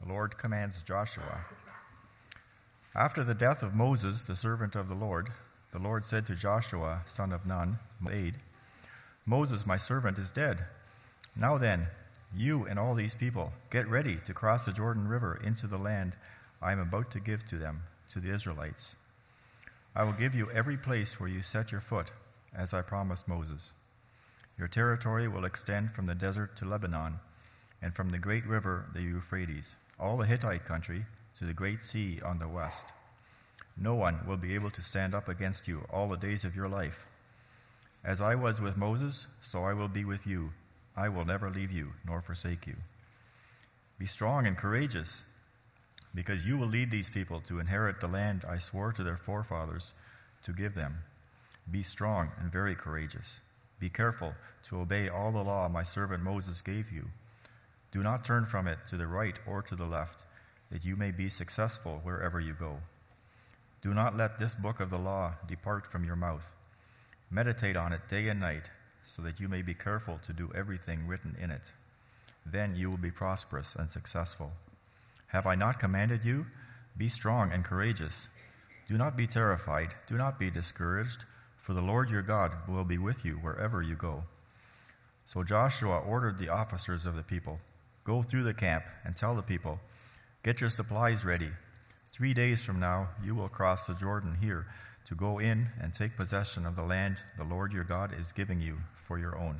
the Lord commands Joshua. After the death of Moses, the servant of the Lord said to Joshua, son of Nun, aid, Moses, my servant, is dead. Now then, you and all these people, get ready to cross the Jordan River into the land I am about to give to them, to the Israelites. I will give you every place where you set your foot, as I promised Moses. Your territory will extend from the desert to Lebanon, and from the great river, the Euphrates, all the Hittite country, to the great sea on the west. No one will be able to stand up against you all the days of your life. As I was with Moses, so I will be with you. I will never leave you nor forsake you. Be strong and courageous, because you will lead these people to inherit the land I swore to their forefathers to give them. Be strong and very courageous. Be careful to obey all the law my servant Moses gave you. Do not turn from it to the right or to the left, that you may be successful wherever you go. Do not let this book of the law depart from your mouth. Meditate on it day and night, so that you may be careful to do everything written in it. Then you will be prosperous and successful. Have I not commanded you? Be strong and courageous. Do not be terrified. Do not be discouraged, for the Lord your God will be with you wherever you go. So Joshua ordered the officers of the people, go through the camp and tell the people, get your supplies ready. 3 days from now you will cross the Jordan here to go in and take possession of the land the Lord your God is giving you for your own.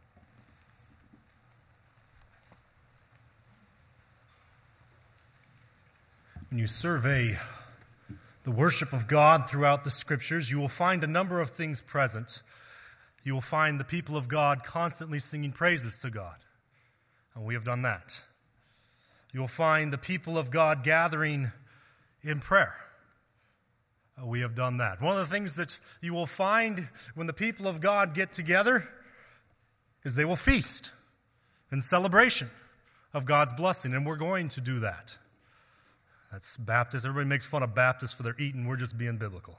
When you survey the worship of God throughout the Scriptures, you will find a number of things present. You will find the people of God constantly singing praises to God, and we have done that. You will find the people of God gathering in prayer. We have done that. One of the things that you will find when the people of God get together is they will feast in celebration of God's blessing, and we're going to do that. That's Baptist. Everybody makes fun of Baptists for their eating. We're just being biblical.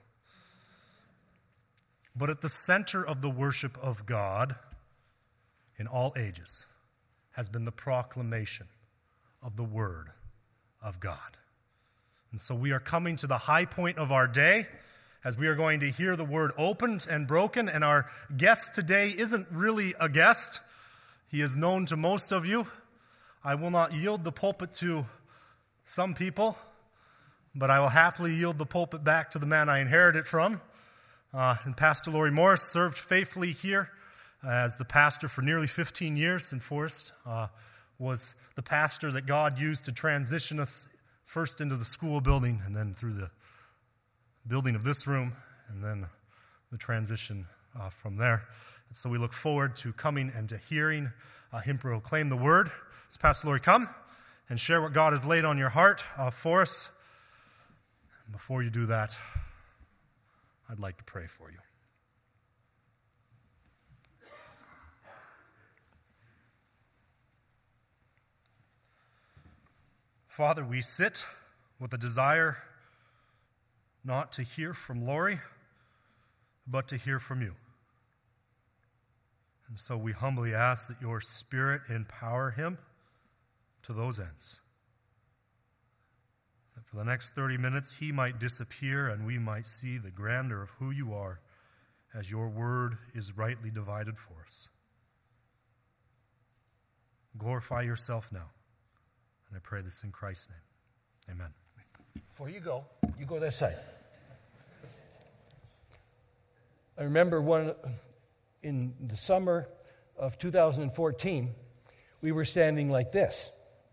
But at the center of the worship of God in all ages has been the proclamation of the Word of God. And so we are coming to the high point of our day as we are going to hear the Word opened and broken. And our guest today isn't really a guest. He is known to most of you. I will not yield the pulpit to some people, but I will happily yield the pulpit back to the man I inherited from. And Pastor Laurie Morris served faithfully here as the pastor for nearly 15 years in Forest. Was the pastor that God used to transition us first into the school building and then through the building of this room and then the transition from there. And so we look forward to coming and to hearing him proclaim the Word. So Pastor Laurie, come and share what God has laid on your heart for us. And before you do that, I'd like to pray for you. Father, we sit with a desire not to hear from Laurie, but to hear from you. And so we humbly ask that your Spirit empower him to those ends. That for the next 30 minutes he might disappear and we might see the grandeur of who you are as your word is rightly divided for us. Glorify yourself now. And I pray this in Christ's name. Amen. Before you go this side. I remember in the summer of 2014, we were standing like this.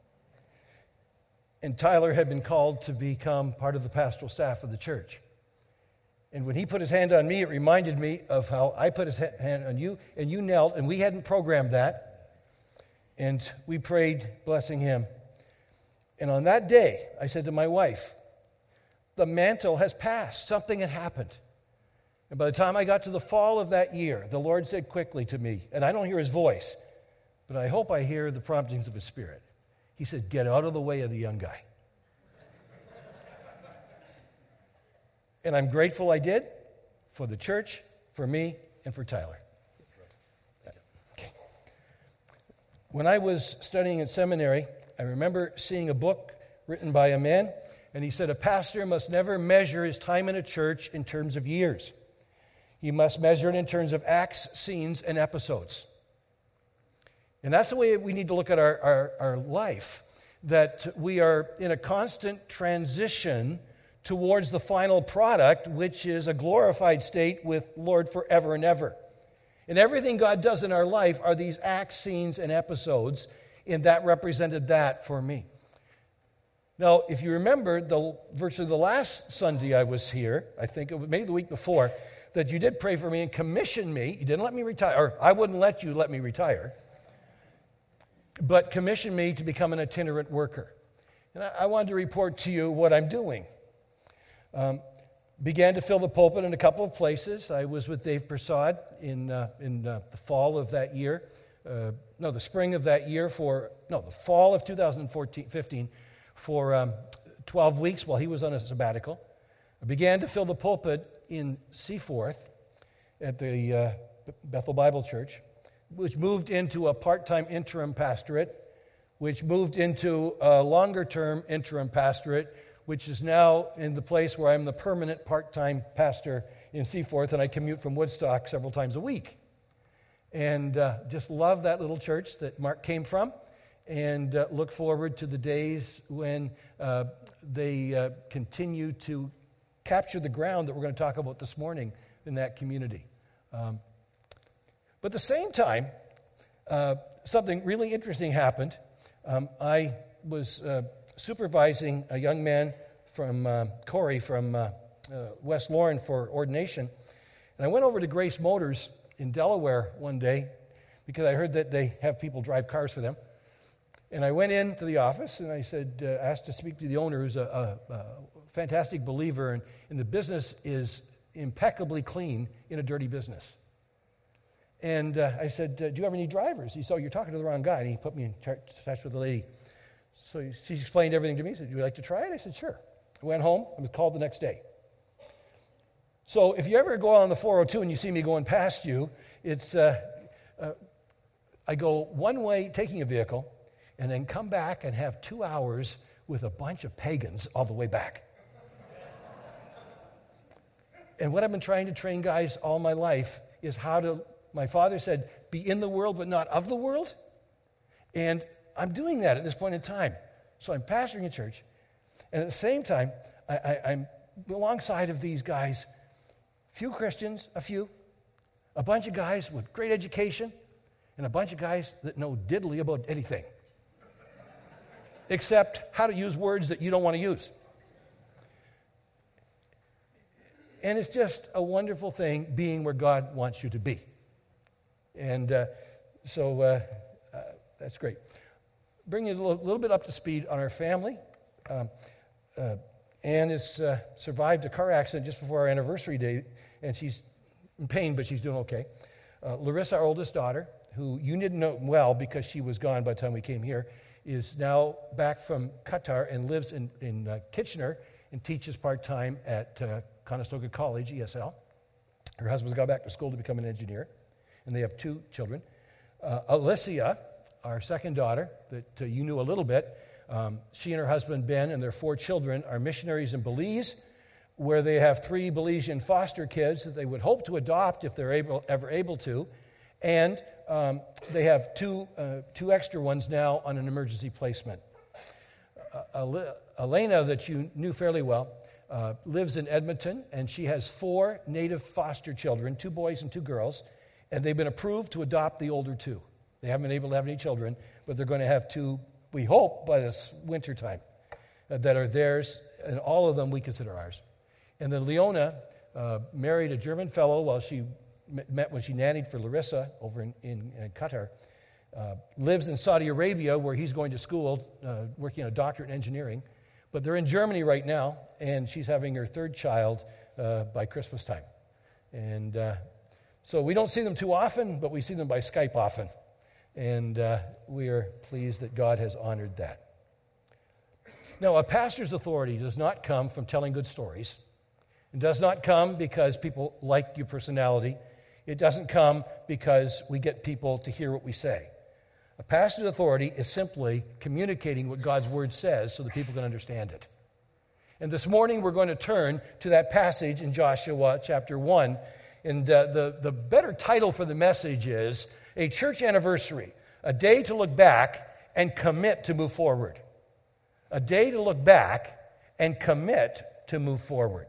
And Tyler had been called to become part of the pastoral staff of the church. And when he put his hand on me, it reminded me of how I put his hand on you, and you knelt, and we hadn't programmed that. And we prayed, blessing him. And on that day, I said to my wife, the mantle has passed. Something had happened. And by the time I got to the fall of that year, the Lord said quickly to me, and I don't hear his voice, but I hope I hear the promptings of his Spirit. He said, get out of the way of the young guy. And I'm grateful I did for the church, for me, and for Tyler. When I was studying at seminary, I remember seeing a book written by a man, and he said, a pastor must never measure his time in a church in terms of years. He must measure it in terms of acts, scenes, and episodes. And that's the way we need to look at our life, that we are in a constant transition towards the final product, which is a glorified state with Lord forever and ever. And everything God does in our life are these acts, scenes, and episodes, and that represented that for me. Now, if you remember, virtually the last Sunday I was here, I think it was maybe the week before, that you did pray for me and commission me. You didn't let me retire, or I wouldn't let you let me retire, but commission me to become an itinerant worker. And I wanted to report to you what I'm doing. Began to fill the pulpit in a couple of places. I was with Dave Prasad in the fall of that year. The spring of that year the fall of 2015 for 12 weeks while he was on a sabbatical. I began to fill the pulpit in Seaforth at the Bethel Bible Church, which moved into a part-time interim pastorate, which moved into a longer-term interim pastorate, which is now in the place where I'm the permanent part-time pastor in Seaforth, and I commute from Woodstock several times a week. And just love that little church that Mark came from, and look forward to the days when they continue to capture the ground that we're going to talk about this morning in that community. But at the same time, something really interesting happened. I was supervising a young man from Corey from West Lorne for ordination. And I went over to Grace Motors in Delaware one day because I heard that they have people drive cars for them. And I went into the office and I said, asked to speak to the owner, who's a fantastic believer, and the business is impeccably clean in a dirty business. And I said, do you ever need drivers? He said, oh, you're talking to the wrong guy. And he put me in touch with the lady. So she explained everything to me. He said, would you like to try it? I said, sure. I went home. I was called the next day. So if you ever go on the 402 and you see me going past you, it's I go one way taking a vehicle and then come back and have 2 hours with a bunch of pagans all the way back. And what I've been trying to train guys all my life is how to, my father said, be in the world but not of the world. And I'm doing that at this point in time. So I'm pastoring a church. And at the same time, I'm alongside of these guys, few Christians, a bunch of guys with great education, and a bunch of guys that know diddly about anything, except how to use words that you don't want to use. And it's just a wonderful thing being where God wants you to be. And so that's great. Bring you a little bit up to speed on our family. Anne has survived a car accident just before our anniversary day, and she's in pain, but she's doing okay. Larissa, our oldest daughter, who you didn't know well because she was gone by the time we came here, is now back from Qatar and lives in Kitchener and teaches part-time at Conestoga College, ESL. Her husband's gone back to school to become an engineer, and they have 2 children. Alicia, our second daughter, that you knew a little bit, she and her husband, Ben, and their 4 children are missionaries in Belize, where they have 3 Belizean foster kids that they would hope to adopt if they're ever able to. And they have two extra ones now on an emergency placement. Elena, that you knew fairly well, lives in Edmonton, and she has 4 native foster children, 2 boys and 2 girls, and they've been approved to adopt the older 2. They haven't been able to have any children, but they're going to have 2, we hope, by this winter time, that are theirs, and all of them we consider ours. And then Leona married a German fellow while she met when she nannied for Larissa over in Qatar, lives in Saudi Arabia where he's going to school, working on a doctorate in engineering. But they're in Germany right now, and she's having her 3rd child by Christmas time. And so we don't see them too often, but we see them by Skype often. And we are pleased that God has honored that. Now, a pastor's authority does not come from telling good stories. It does not come because people like your personality. It doesn't come because we get people to hear what we say. A pastor's authority is simply communicating what God's word says so that people can understand it. And this morning we're going to turn to that passage in Joshua chapter 1. And the better title for the message is A Church Anniversary, a day to look back and commit to move forward. A day to look back and commit to move forward.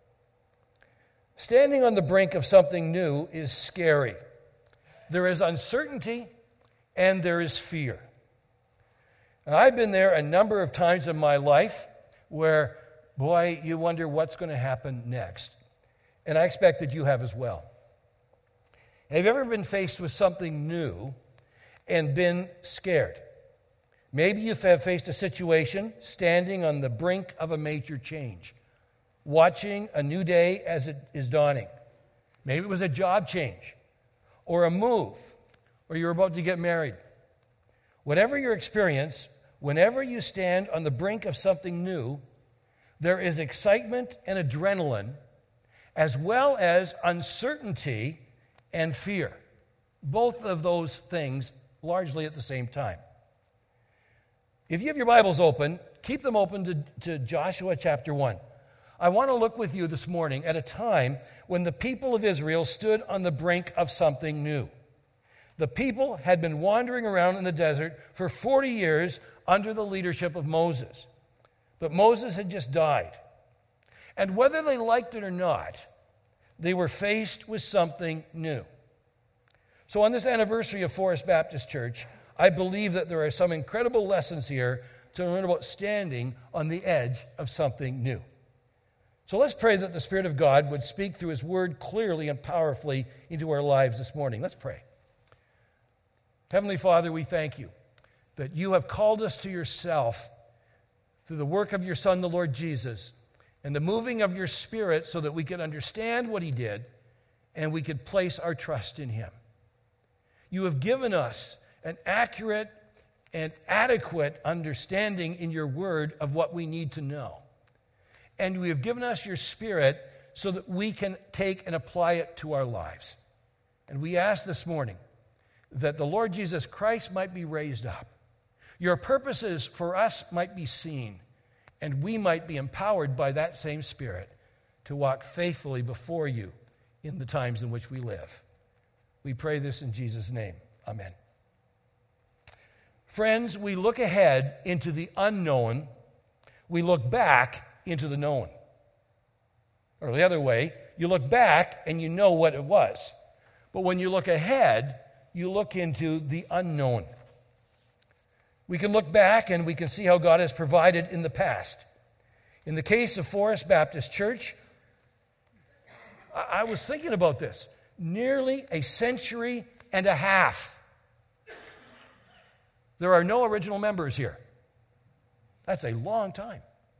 Standing on the brink of something new is scary. There is uncertainty and there is fear. Now, I've been there a number of times in my life where, boy, you wonder what's going to happen next. And I expect that you have as well. Have you ever been faced with something new and been scared? Maybe you have faced a situation standing on the brink of a major change, watching a new day as it is dawning. Maybe it was a job change or a move, or you're about to get married. Whatever your experience, whenever you stand on the brink of something new, there is excitement and adrenaline, as well as uncertainty and fear. Both of those things largely at the same time. If you have your Bibles open, keep them open to Joshua chapter 1. I want to look with you this morning at a time when the people of Israel stood on the brink of something new. The people had been wandering around in the desert for 40 years under the leadership of Moses. But Moses had just died. And whether they liked it or not, they were faced with something new. So on this anniversary of Forest Baptist Church, I believe that there are some incredible lessons here to learn about standing on the edge of something new. So let's pray that the Spirit of God would speak through His Word clearly and powerfully into our lives this morning. Let's pray. Heavenly Father, we thank you that you have called us to yourself through the work of your Son, the Lord Jesus, and the moving of your Spirit so that we could understand what He did and we could place our trust in Him. You have given us an accurate and adequate understanding in your Word of what we need to know. And we have given us your Spirit so that we can take and apply it to our lives. And we ask this morning that the Lord Jesus Christ might be raised up. Your purposes for us might be seen, and we might be empowered by that same Spirit to walk faithfully before you in the times in which we live. We pray this in Jesus' name. Amen. Friends, we look ahead into the unknown. We look back into the known. Or the other way, you look back and you know what it was. But when you look ahead, you look into the unknown. We can look back and we can see how God has provided in the past. In the case of Forest Baptist Church, I was thinking about this. Nearly a century and a half. There are no original members here. That's a long time.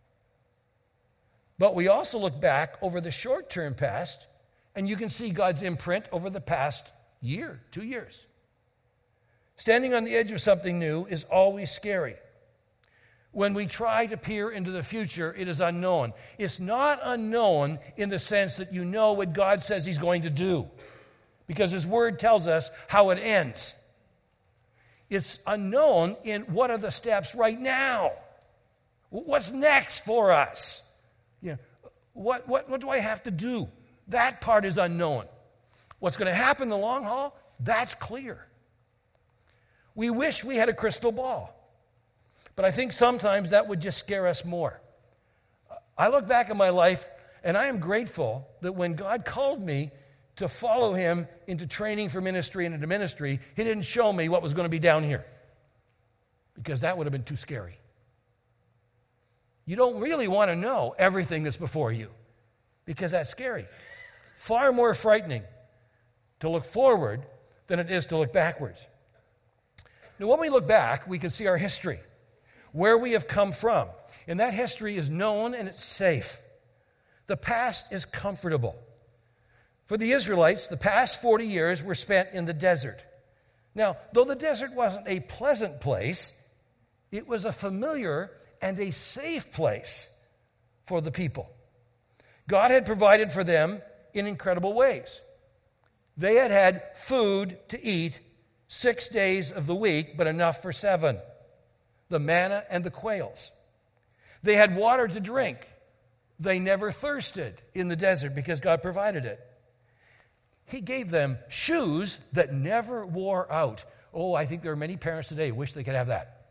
But we also look back over the short-term past, and you can see God's imprint over the past year, 2 years. Standing on the edge of something new is always scary. When we try to peer into the future, it is unknown. It's not unknown in the sense that you know what God says He's going to do, because His Word tells us how it ends. It's unknown in what are the steps right now. What's next for us? You know, what do I have to do? That part is unknown. What's going to happen in the long haul? That's clear. We wish we had a crystal ball. But I think sometimes that would just scare us more. I look back at my life, and I am grateful that when God called me to follow Him into training for ministry and into ministry, He didn't show me what was going to be down here, because that would have been too scary. You don't really want to know everything that's before you, because that's scary. Far more frightening to look forward than it is to look backwards. Now, when we look back, we can see our history, where we have come from. And that history is known and it's safe. The past is comfortable. For the Israelites, the past 40 years were spent in the desert. Now, though the desert wasn't a pleasant place, it was a familiar and a safe place for the people. God had provided for them in incredible ways. They had had food to eat 6 days of the week, but enough for 7. The manna and the quails. They had water to drink. They never thirsted in the desert because God provided it. He gave them shoes that never wore out. Oh, I think there are many parents today who wish they could have that.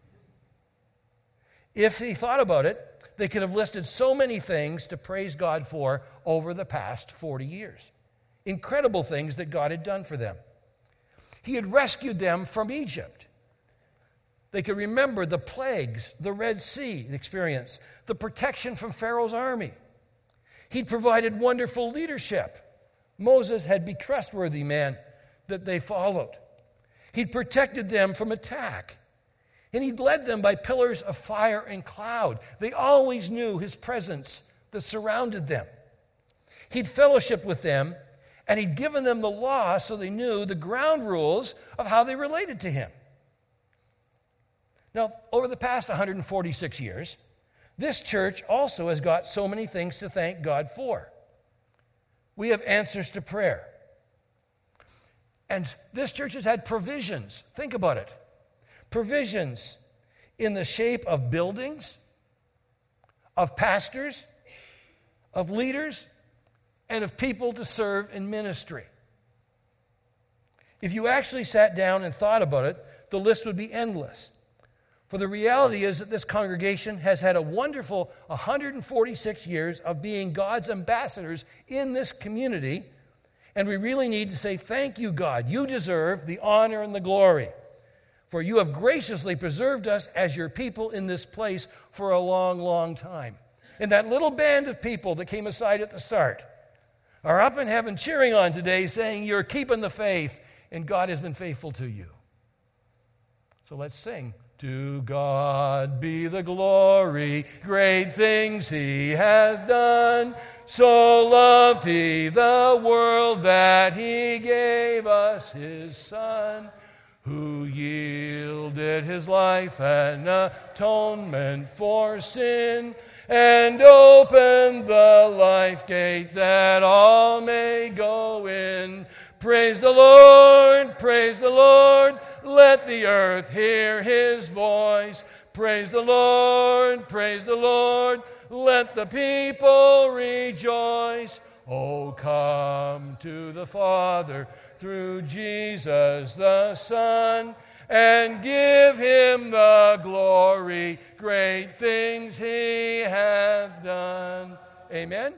If they thought about it, they could have listed so many things to praise God for over the past 40 years. Incredible things that God had done for them. He had rescued them from Egypt. They could remember the plagues, the Red Sea experience, the protection from Pharaoh's army. He'd provided wonderful leadership. Moses had been a trustworthy man that they followed. He'd protected them from attack. And he'd led them by pillars of fire and cloud. They always knew his presence that surrounded them. He'd fellowshiped with them, and he'd given them the law so they knew the ground rules of how they related to him. Now, over the past 146 years, this church also has got so many things to thank God for. We have answers to prayer. And this church has had provisions. Think about it. Provisions in the shape of buildings, of pastors, of leaders, and of people to serve in ministry. If you actually sat down and thought about it, the list would be endless. For the reality is that this congregation has had a wonderful 146 years of being God's ambassadors in this community, and we really need to say, thank you, God. You deserve the honor and the glory, for you have graciously preserved us as your people in this place for a long, long time. And that little band of people that came aside at the start are up in heaven cheering on today, saying you're keeping the faith, and God has been faithful to you. So let's sing. To God be the glory, great things he has done. So loved he the world that he gave us his Son, who yielded his life an atonement for sin, and opened the life gate that all may go in. Praise the Lord, praise the Lord. Let the earth hear his voice. Praise the Lord, praise the Lord. Let the people rejoice. Oh, come to the Father through Jesus the Son, and give him the glory. Great things he hath done. Amen?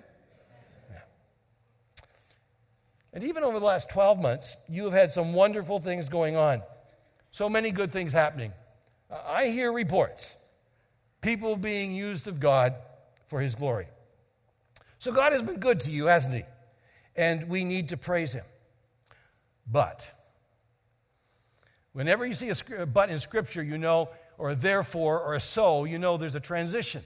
And even over the last 12 months, you have had some wonderful things going on. So many good things happening. I hear reports. People being used of God for his glory. So God has been good to you, hasn't he? And we need to praise him. But whenever you see a but in Scripture, you know, or a therefore, or a so, you know there's a transition.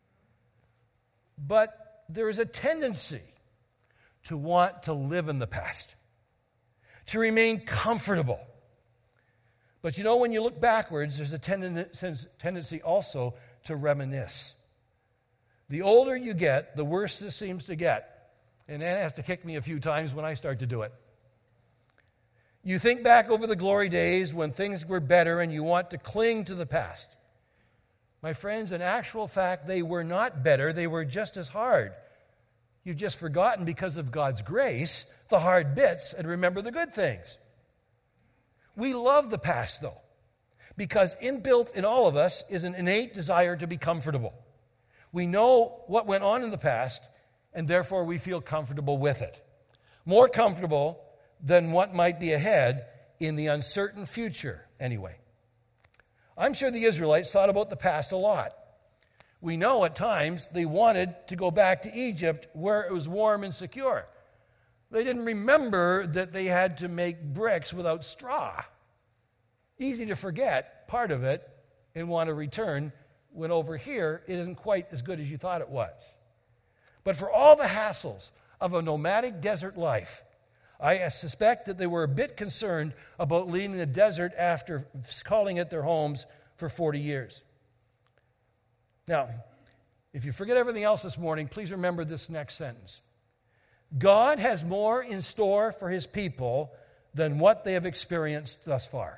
But there is a tendency to want to live in the past, to remain comfortable. But you know, when you look backwards, there's a tendency also to reminisce. The older you get, the worse this seems to get. And Anna has to kick me a few times when I start to do it. You think back over the glory days when things were better and you want to cling to the past. My friends, in actual fact, they were not better. They were just as hard. You've just forgotten, because of God's grace, the hard bits, and remember the good things. We love the past, though, because inbuilt in all of us is an innate desire to be comfortable. We know what went on in the past, and therefore we feel comfortable with it. More comfortable than what might be ahead in the uncertain future, anyway. I'm sure the Israelites thought about the past a lot. We know at times they wanted to go back to Egypt where it was warm and secure. They didn't remember that they had to make bricks without straw. Easy to forget part of it and want to return when over here it isn't quite as good as you thought it was. But for all the hassles of a nomadic desert life, I suspect that they were a bit concerned about leaving the desert after calling it their homes for 40 years. Now, if you forget everything else this morning, please remember this next sentence. God has more in store for his people than what they have experienced thus far.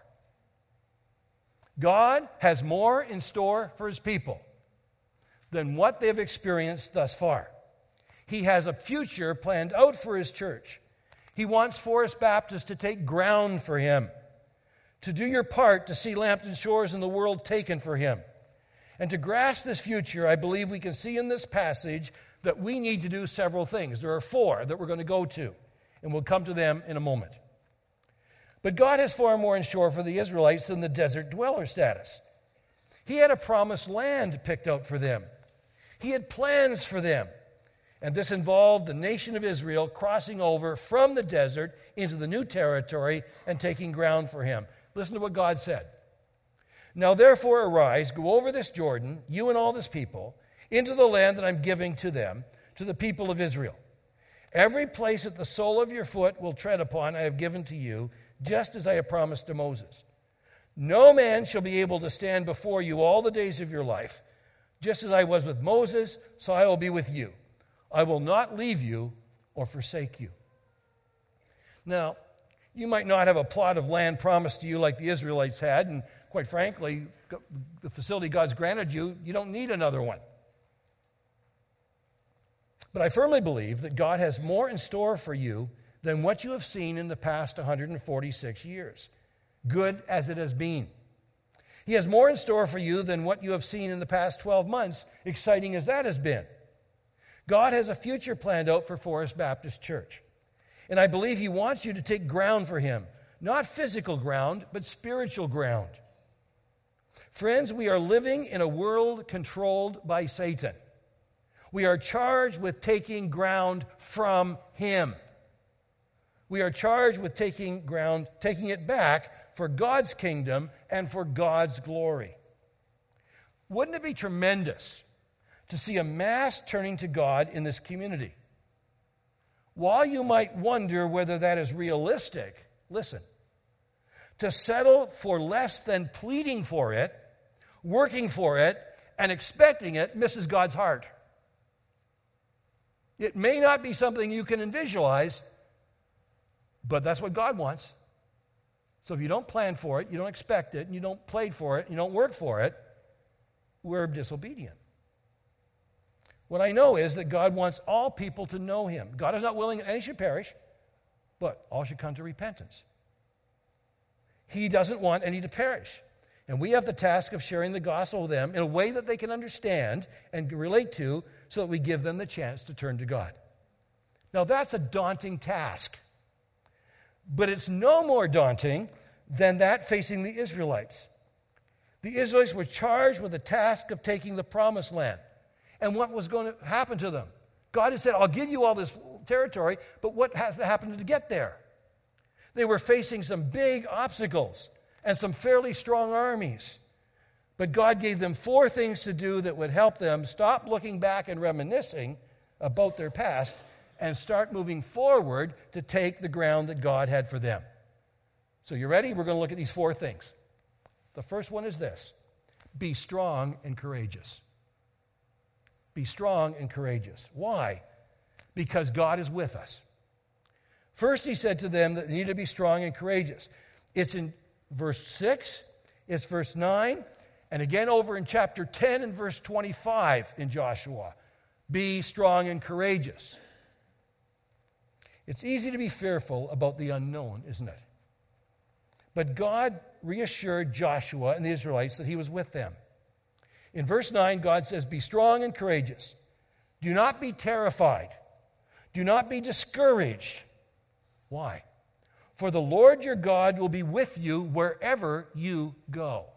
God has more in store for his people than what they have experienced thus far. He has a future planned out for his church. He wants Forest Baptist to take ground for him, to do your part to see Lambton Shores and the world taken for him. And to grasp this future, I believe we can see in this passage that we need to do several things. There are 4 that we're going to go to, and we'll come to them in a moment. But God has far more in store for the Israelites than the desert dweller status. He had a promised land picked out for them. He had plans for them. And this involved the nation of Israel crossing over from the desert into the new territory and taking ground for him. Listen to what God said. Now therefore arise, go over this Jordan, you and all this people, into the land that I'm giving to them, to the people of Israel. Every place that the sole of your foot will tread upon I have given to you, just as I have promised to Moses. No man shall be able to stand before you all the days of your life. Just as I was with Moses, so I will be with you. I will not leave you or forsake you. Now, you might not have a plot of land promised to you like the Israelites had, and quite frankly, the facility God's granted you, you don't need another one. But I firmly believe that God has more in store for you than what you have seen in the past 146 years, good as it has been. He has more in store for you than what you have seen in the past 12 months, exciting as that has been. God has a future planned out for Forest Baptist Church. And I believe he wants you to take ground for him. Not physical ground, but spiritual ground. Friends, we are living in a world controlled by Satan. We are charged with taking ground from him. We are charged with taking ground, taking it back for God's kingdom and for God's glory. Wouldn't it be tremendous to see a mass turning to God in this community? While you might wonder whether that is realistic, listen, to settle for less than pleading for it, working for it, and expecting it misses God's heart. It may not be something you can visualize, but that's what God wants. So if you don't plan for it, you don't expect it, and you don't play for it, and you don't work for it, we're disobedient. What I know is that God wants all people to know him. God is not willing that any should perish, but all should come to repentance. He doesn't want any to perish. And we have the task of sharing the gospel with them in a way that they can understand and relate to, so that we give them the chance to turn to God. Now that's a daunting task. But it's no more daunting than that facing the Israelites. The Israelites were charged with the task of taking the promised land. And what was going to happen to them? God had said, I'll give you all this territory, but what has to happen to get there? They were facing some big obstacles and some fairly strong armies. But God gave them 4 things to do that would help them stop looking back and reminiscing about their past and start moving forward to take the ground that God had for them. So you ready? We're going to look at these 4 things. The first one is this: be strong and courageous. Be strong and courageous. Why? Because God is with us. First, he said to them that they need to be strong and courageous. It's in verse 6, it's verse 9, and again over in chapter 10 and verse 25 in Joshua. Be strong and courageous. It's easy to be fearful about the unknown, isn't it? But God reassured Joshua and the Israelites that he was with them. In verse 9, God says, be strong and courageous. Do not be terrified. Do not be discouraged. Why? For the Lord your God will be with you wherever you go.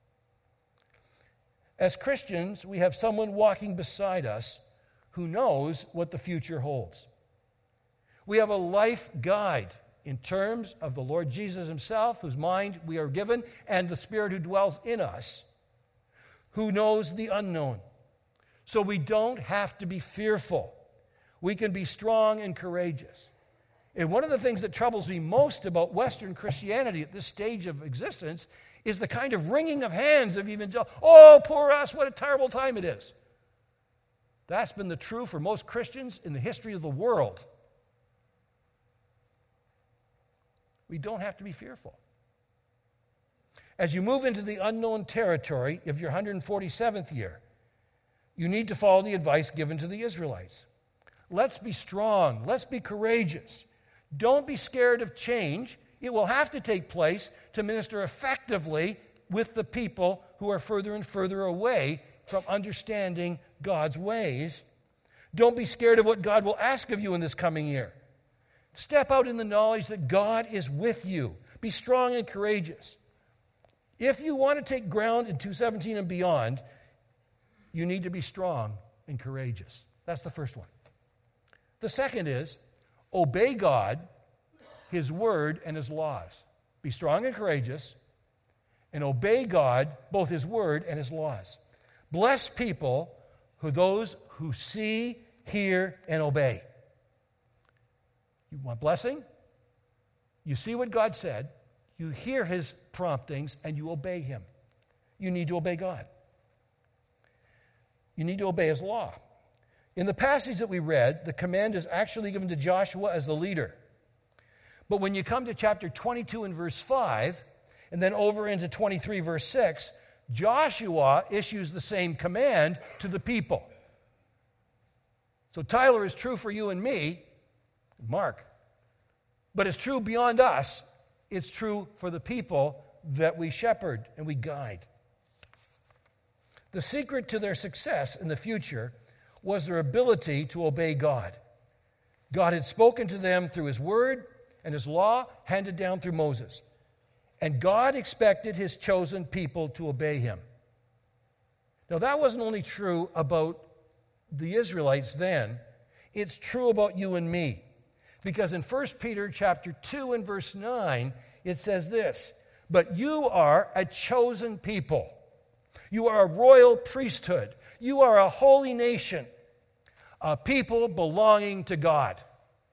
As Christians, we have someone walking beside us who knows what the future holds. We have a life guide in terms of the Lord Jesus himself, whose mind we are given, and the Spirit who dwells in us, who knows the unknown. So we don't have to be fearful. We can be strong and courageous. And one of the things that troubles me most about Western Christianity at this stage of existence is the kind of wringing of hands of evangelical. Oh, poor us, what a terrible time it is. That's been the truth for most Christians in the history of the world. We don't have to be fearful. As you move into the unknown territory of your 147th year, you need to follow the advice given to the Israelites. Let's be strong. Let's be courageous. Don't be scared of change. It will have to take place to minister effectively with the people who are further and further away from understanding God's ways. Don't be scared of what God will ask of you in this coming year. Step out in the knowledge that God is with you. Be strong and courageous. If you want to take ground in 2017 and beyond, you need to be strong and courageous. That's the first one. The second is, obey God, His Word, and His laws. Be strong and courageous, and obey God, both His Word and His laws. Blessed people who those who see, hear, and obey. You want blessing? You see what God said, you hear His promptings, and you obey Him. You need to obey God. You need to obey His law. In the passage that we read, the command is actually given to Joshua as the leader. But when you come to chapter 22 and verse 5, and then over into 23 verse 6, Joshua issues the same command to the people. So Tyler is true for you and me, Mark, but it's true beyond us. It's true for the people that we shepherd and we guide. The secret to their success in the future was their ability to obey God. God had spoken to them through His Word and His law handed down through Moses. And God expected His chosen people to obey Him. Now, that wasn't only true about the Israelites then. It's true about you and me. Because in 1 Peter chapter 2 and verse 9, it says this, "But you are a chosen people. You are a royal priesthood. You are a holy nation, a people belonging to God."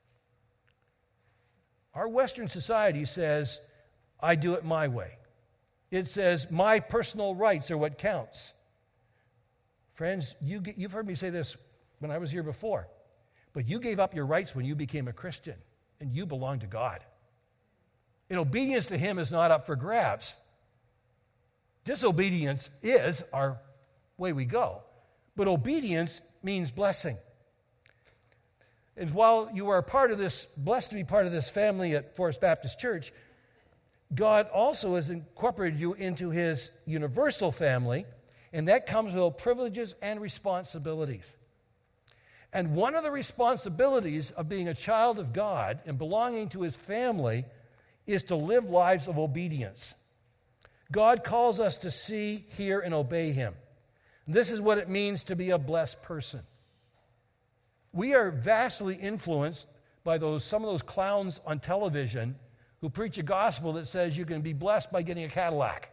Our Western society says, I do it my way. It says, my personal rights are what counts. Friends, you've heard me say this when I was here before, but you gave up your rights when you became a Christian, and you belong to God. And obedience to Him is not up for grabs. Disobedience is our way we go. But obedience means blessing. And while you are part of this, blessed to be part of this family at Forest Baptist Church, God also has incorporated you into His universal family, and that comes with privileges and responsibilities. And one of the responsibilities of being a child of God and belonging to His family is to live lives of obedience. God calls us to see, hear, and obey Him. This is what it means to be a blessed person. We are vastly influenced by some of those clowns on television who preach a gospel that says you can be blessed by getting a Cadillac.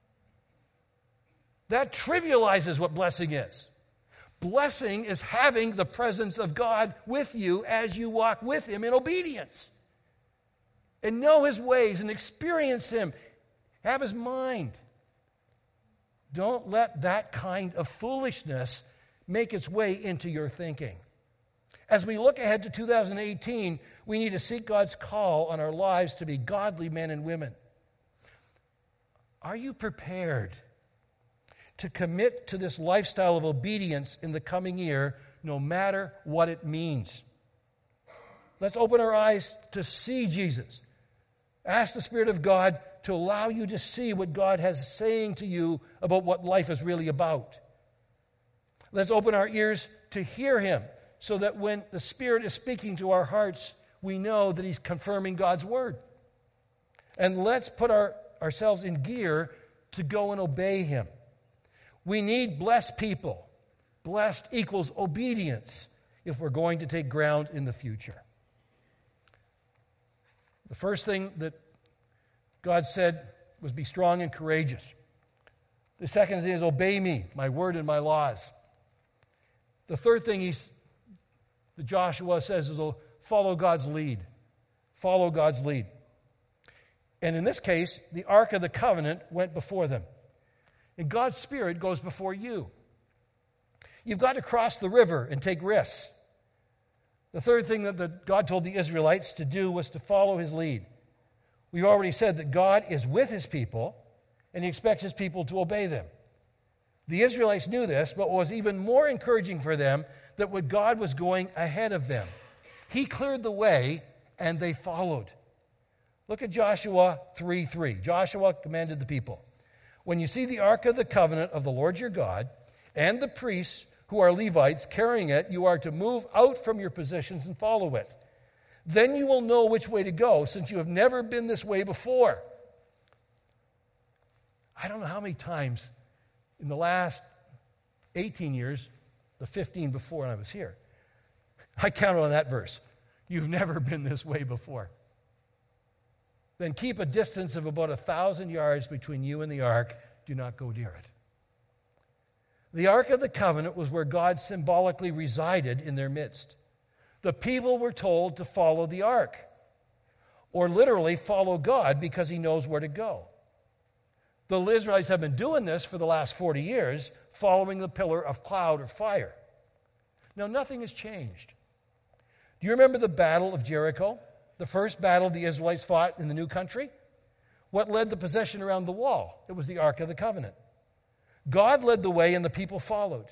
That trivializes what blessing is. Blessing is having the presence of God with you as you walk with Him in obedience. And know His ways and experience Him. Have His mind. Don't let that kind of foolishness make its way into your thinking. As we look ahead to 2018, we need to seek God's call on our lives to be godly men and women. Are you prepared to commit to this lifestyle of obedience in the coming year, no matter what it means? Let's open our eyes to see Jesus. Ask the Spirit of God to allow you to see what God has saying to you about what life is really about. Let's open our ears to hear Him, so that when the Spirit is speaking to our hearts, we know that He's confirming God's Word. And let's put ourselves in gear to go and obey Him. We need blessed people. Blessed equals obedience if we're going to take ground in the future. The first thing that God said was be strong and courageous. The second thing is obey me, my word and my laws. The third thing that Joshua says is follow God's lead. Follow God's lead. And in this case, the Ark of the Covenant went before them. And God's Spirit goes before you. You've got to cross the river and take risks. The third thing that God told the Israelites to do was to follow His lead. We've already said that God is with his people, and he expects his people to obey them. The Israelites knew this, but what was even more encouraging for them, that what God was going ahead of them. He cleared the way, and they followed. Look at Joshua 3:3. Joshua commanded the people, when you see the ark of the covenant of the Lord your God, and the priests who are Levites carrying it, you are to move out from your positions and follow it. Then you will know which way to go, since you have never been this way before. I don't know how many times in the last 18 years, the 15 before I was here, I counted on that verse. You've never been this way before. Then keep a distance of about 1,000 yards between you and the ark. Do not go near it. The Ark of the Covenant was where God symbolically resided in their midst. The people were told to follow the ark, or literally follow God because he knows where to go. The Israelites have been doing this for the last 40 years, following the pillar of cloud or fire. Now, nothing has changed. Do you remember the Battle of Jericho? The first battle the Israelites fought in the new country? What led the possession around the wall? It was the Ark of the Covenant. God led the way and the people followed.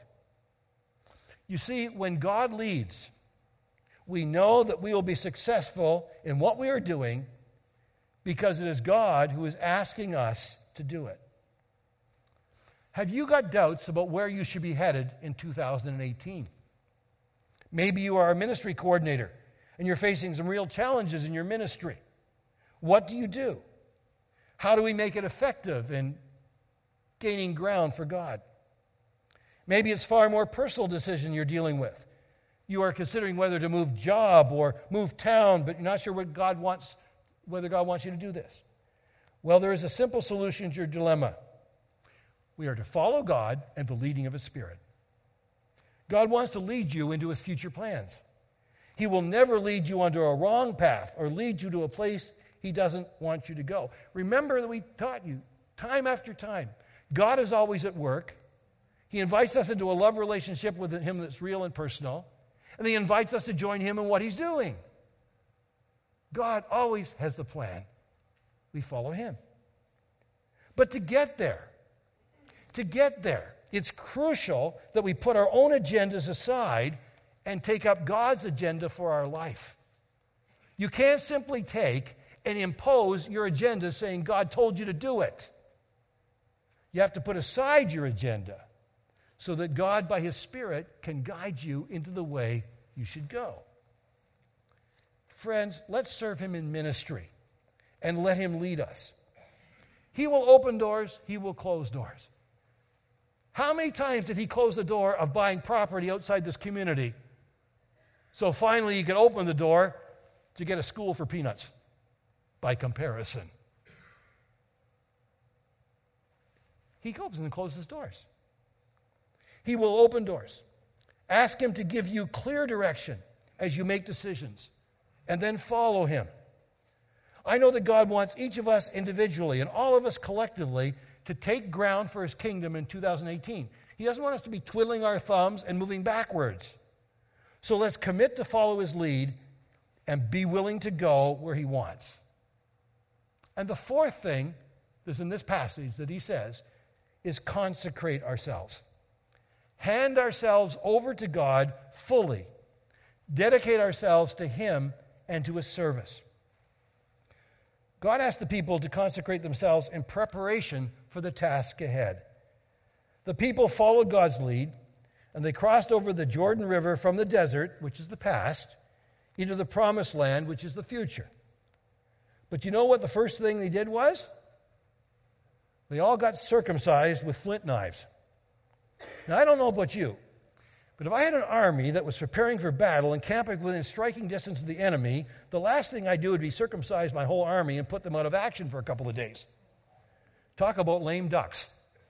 You see, when God leads, we know that we will be successful in what we are doing because it is God who is asking us to do it. Have you got doubts about where you should be headed in 2018? Maybe you are a ministry coordinator and you're facing some real challenges in your ministry. What do you do? How do we make it effective in gaining ground for God? Maybe it's far more personal decision you're dealing with. You are considering whether to move job or move town, but you're not sure whether God wants you to do this. Well, there is a simple solution to your dilemma. We are to follow God and the leading of his Spirit. God wants to lead you into his future plans. He will never lead you onto a wrong path or lead you to a place he doesn't want you to go. Remember that we taught you time after time, God is always at work. He invites us into a love relationship with him that's real and personal, and he invites us to join him in what he's doing. God always has the plan. We follow him. But to get there, it's crucial that we put our own agendas aside and take up God's agenda for our life. You can't simply take and impose your agenda saying God told you to do it. You have to put aside your agenda so that God, by his Spirit, can guide you into the way you should go. Friends, let's serve him in ministry and let him lead us. He will open doors, he will close doors. How many times did he close the door of buying property outside this community so finally he could open the door to get a school for peanuts by comparison? He opens and closes doors. He will open doors. Ask him to give you clear direction as you make decisions, and then follow him. I know that God wants each of us individually and all of us collectively to take ground for his kingdom in 2018. He doesn't want us to be twiddling our thumbs and moving backwards. So let's commit to follow his lead and be willing to go where he wants. And the fourth thing that's in this passage that he says is consecrate ourselves. Hand ourselves over to God fully. Dedicate ourselves to him and to his service. God asked the people to consecrate themselves in preparation for the task ahead. The people followed God's lead, and they crossed over the Jordan River from the desert, which is the past, into the promised land, which is the future. But you know what the first thing they did was? They all got circumcised with flint knives. Now, I don't know about you, but if I had an army that was preparing for battle and camping within striking distance of the enemy, the last thing I'd do would be circumcise my whole army and put them out of action for a couple of days. Talk about lame ducks.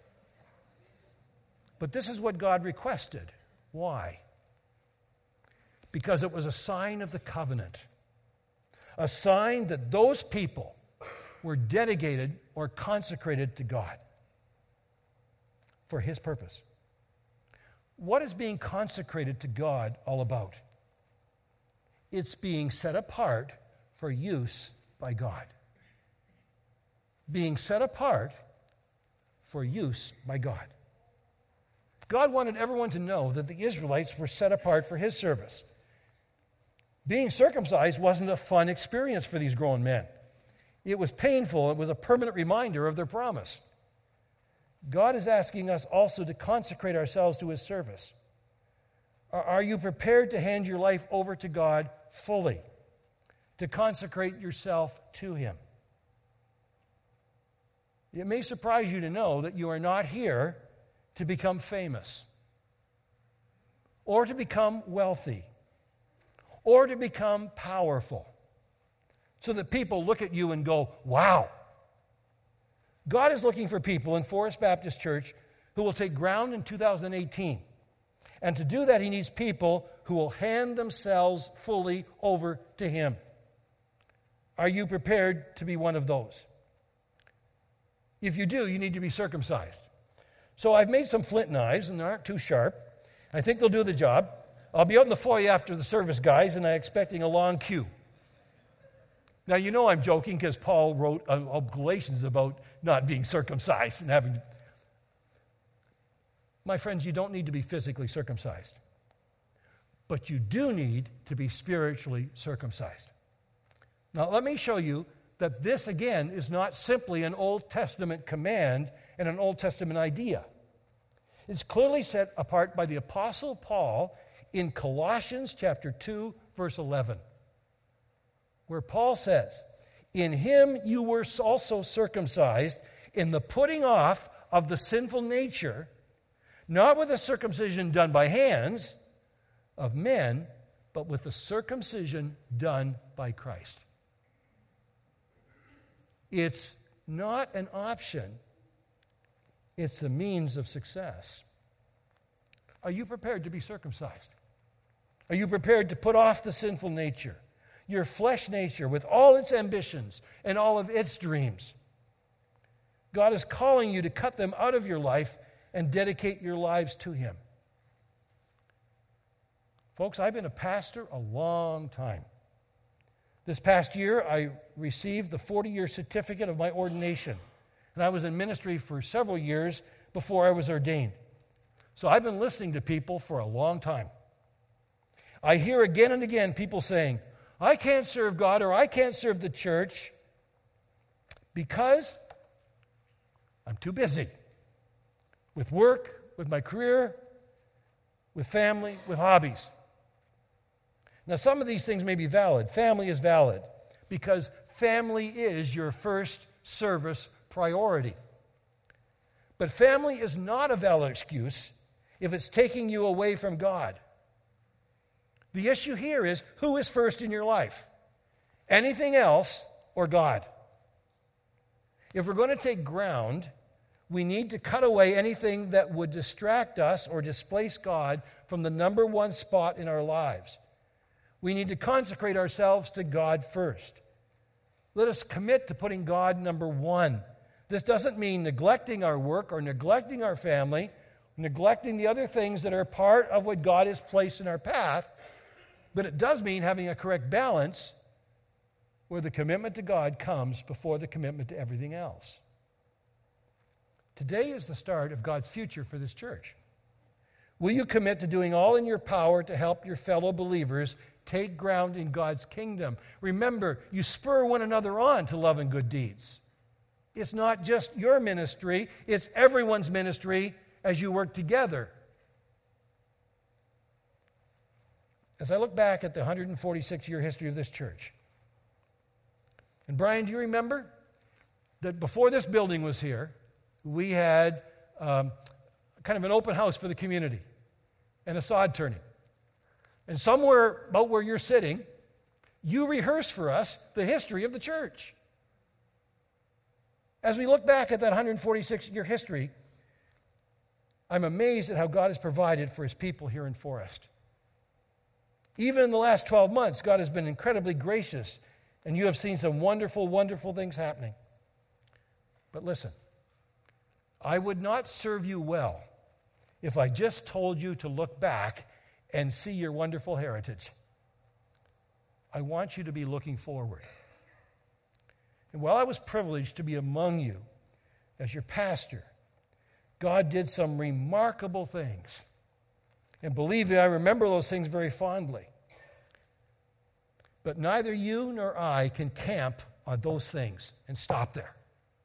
But this is what God requested. Why? Because it was a sign of the covenant. A sign that those people were dedicated or consecrated to God for his purpose. What is being consecrated to God all about? It's being set apart for use by God. being set apart for use by God. God wanted everyone to know that the Israelites were set apart for his service. Being circumcised wasn't a fun experience for these grown men. It was painful. It was a permanent reminder of their promise. God is asking us also to consecrate ourselves to his service. Are you prepared to hand your life over to God fully, to consecrate yourself to him? It may surprise you to know that you are not here to become famous, or to become wealthy, or to become powerful, so that people look at you and go, wow. God is looking for people in Forest Baptist Church who will take ground in 2018. And to do that, he needs people who will hand themselves fully over to him. Are you prepared to be one of those? If you do, you need to be circumcised. So I've made some flint knives, and they aren't too sharp. I think they'll do the job. I'll be out in the foyer after the service, guys, and I'm expecting a long queue. Now, you know I'm joking because Paul wrote Galatians about not being circumcised and having... My friends, you don't need to be physically circumcised. But you do need to be spiritually circumcised. Now, let me show you that this, again, is not simply an Old Testament command and an Old Testament idea. It's clearly set apart by the Apostle Paul in Colossians chapter 2, verse 11, where Paul says, "In him you were also circumcised in the putting off of the sinful nature, not with a circumcision done by hands of men, but with the circumcision done by Christ." It's not an option. It's the means of success. Are you prepared to be circumcised? Are you prepared to put off the sinful nature, your flesh nature with all its ambitions and all of its dreams? God is calling you to cut them out of your life and dedicate your lives to him. Folks, I've been a pastor a long time. This past year, I received the 40-year certificate of my ordination. And I was in ministry for several years before I was ordained. So I've been listening to people for a long time. I hear again and again people saying, I can't serve God or I can't serve the church because I'm too busy with work, with my career, with family, with hobbies. Now, some of these things may be valid. Family is valid because family is your first service priority. But family is not a valid excuse if it's taking you away from God. The issue here is, who is first in your life? Anything else or God? If we're going to take ground, we need to cut away anything that would distract us or displace God from the number one spot in our lives. We need to consecrate ourselves to God first. Let us commit to putting God number one. This doesn't mean neglecting our work or neglecting our family, neglecting the other things that are part of what God has placed in our path, but it does mean having a correct balance where the commitment to God comes before the commitment to everything else. Today is the start of God's future for this church. Will you commit to doing all in your power to help your fellow believers take ground in God's kingdom? Remember, you spur one another on to love and good deeds. It's not just your ministry, it's everyone's ministry as you work together. As I look back at the 146-year history of this church, and Brian, do you remember that before this building was here, we had kind of an open house for the community and a sod turning. And somewhere about where you're sitting, you rehearsed for us the history of the church. As we look back at that 146-year history, I'm amazed at how God has provided for his people here in Forest. Even in the last 12 months, God has been incredibly gracious, and you have seen some wonderful, wonderful things happening. But listen, I would not serve you well if I just told you to look back and see your wonderful heritage. I want you to be looking forward. And while I was privileged to be among you as your pastor, God did some remarkable things. And believe me, I remember those things very fondly. But neither you nor I can camp on those things and stop there.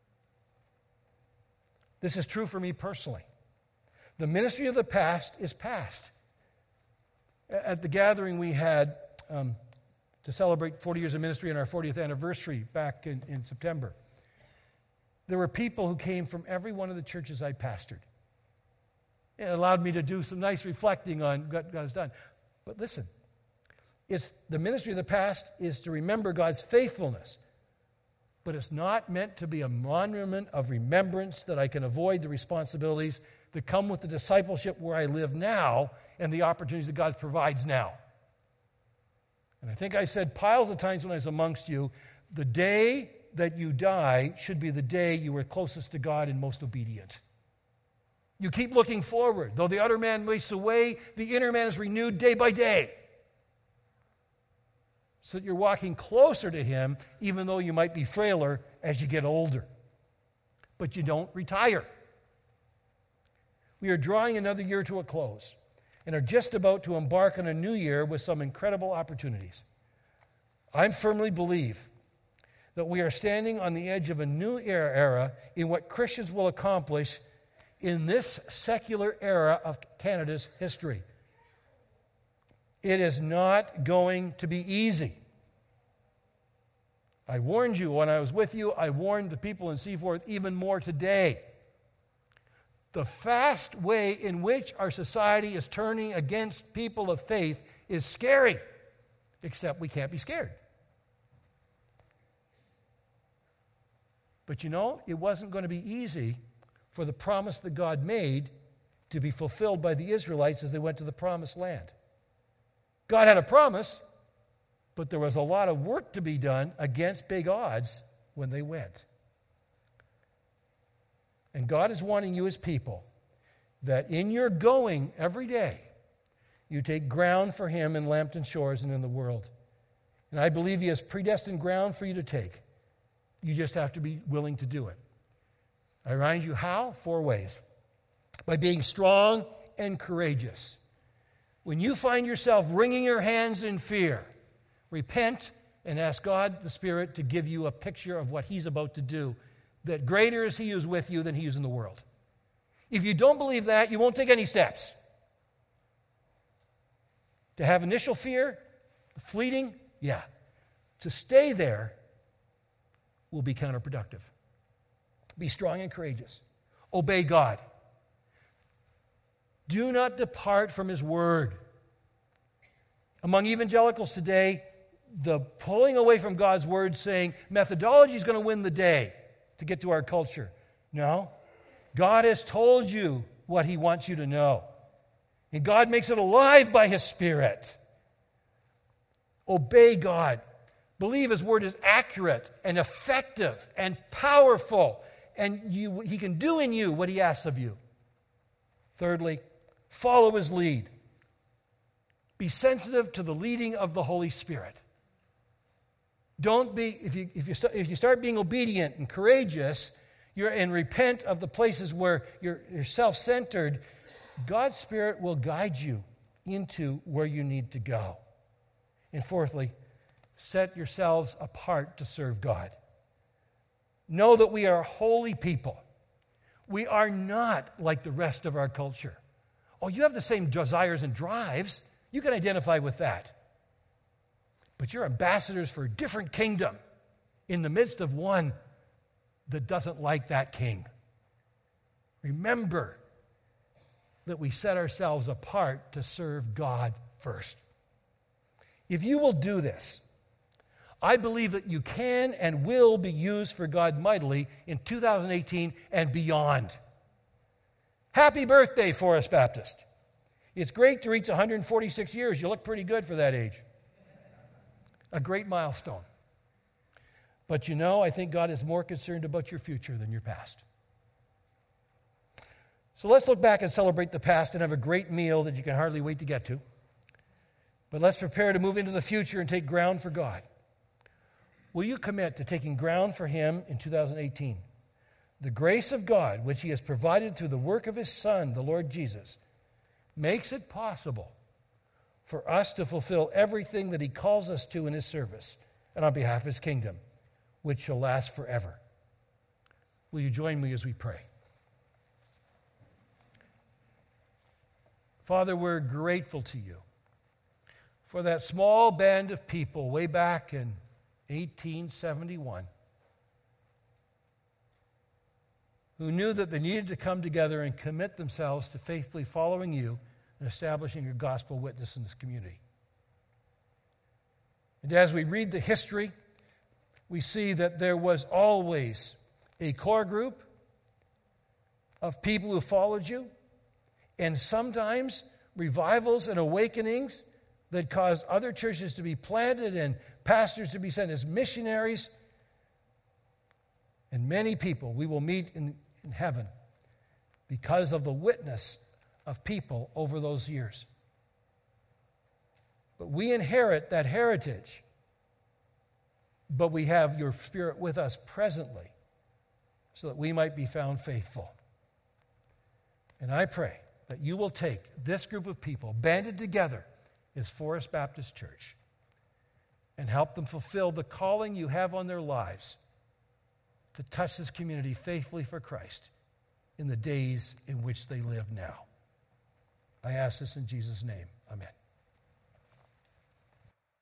This is true for me personally. The ministry of the past is past. At the gathering we had to celebrate 40 years of ministry and our 40th anniversary back in September, there were people who came from every one of the churches I pastored. It allowed me to do some nice reflecting on what God has done. But listen, it's the ministry of the past is to remember God's faithfulness. But it's not meant to be a monument of remembrance that I can avoid the responsibilities that come with the discipleship where I live now and the opportunities that God provides now. And I think I said piles of times when I was amongst you, the day that you die should be the day you were closest to God and most obedient. You keep looking forward. Though the outer man wastes away, the inner man is renewed day by day. So that you're walking closer to Him, even though you might be frailer as you get older. But you don't retire. We are drawing another year to a close and are just about to embark on a new year with some incredible opportunities. I firmly believe that we are standing on the edge of a new era in what Christians will accomplish in this secular era of Canada's history. It is not going to be easy. I warned you when I was with you. I warned the people in Seaforth even more today. The fast way in which our society is turning against people of faith is scary, except we can't be scared. But you know, it wasn't going to be easy for the promise that God made to be fulfilled by the Israelites as they went to the promised land. God had a promise, but there was a lot of work to be done against big odds when they went. And God is wanting you as people that in your going every day, you take ground for Him in Lambton Shores and in the world. And I believe He has predestined ground for you to take. You just have to be willing to do it. I remind you how? 4 ways. By being strong and courageous. When you find yourself wringing your hands in fear, repent and ask God, the Spirit, to give you a picture of what He's about to do. That greater is He who is with you than he who is in the world. If you don't believe that, you won't take any steps. To have initial fear, fleeting, yeah. To stay there will be counterproductive. Be strong and courageous. Obey God. Do not depart from His word. Among evangelicals today, the pulling away from God's word, saying methodology is going to win the day to get to our culture. No. God has told you what He wants you to know. And God makes it alive by His Spirit. Obey God. Believe His word is accurate and effective and powerful. And He can do in you what He asks of you. Thirdly, follow His lead. Be sensitive to the leading of the Holy Spirit. Don't be, if you start being obedient and courageous, and repent of the places where you're self-centered, God's Spirit will guide you into where you need to go. And fourthly, set yourselves apart to serve God. Know that we are holy people. We are not like the rest of our culture. Oh, you have the same desires and drives. You can identify with that. But you're ambassadors for a different kingdom in the midst of one that doesn't like that king. Remember that we set ourselves apart to serve God first. If you will do this, I believe that you can and will be used for God mightily in 2018 and beyond. Happy birthday, Forest Baptist. It's great to reach 146 years. You look pretty good for that age. A great milestone. But you know, I think God is more concerned about your future than your past. So let's look back and celebrate the past and have a great meal that you can hardly wait to get to. But let's prepare to move into the future and take ground for God. will you commit to taking ground for him in 2018? The grace of God, which he has provided through the work of his Son, the Lord Jesus, makes it possible for us to fulfill everything that he calls us to in his service and on behalf of his kingdom, which shall last forever. Will you join me as we pray? Father, we're grateful to you for that small band of people way back in 1871 who knew that they needed to come together and commit themselves to faithfully following you and establishing your gospel witness in this community. And as we read the history, we see that there was always a core group of people who followed you, and sometimes revivals and awakenings that caused other churches to be planted and pastors to be sent as missionaries. And many people we will meet in heaven because of the witness of people over those years. But we inherit that heritage, but we have your Spirit with us presently so that we might be found faithful. And I pray that you will take this group of people banded together as Forest Baptist Church and help them fulfill the calling you have on their lives to touch this community faithfully for Christ in the days in which they live now. I ask this in Jesus' name. Amen.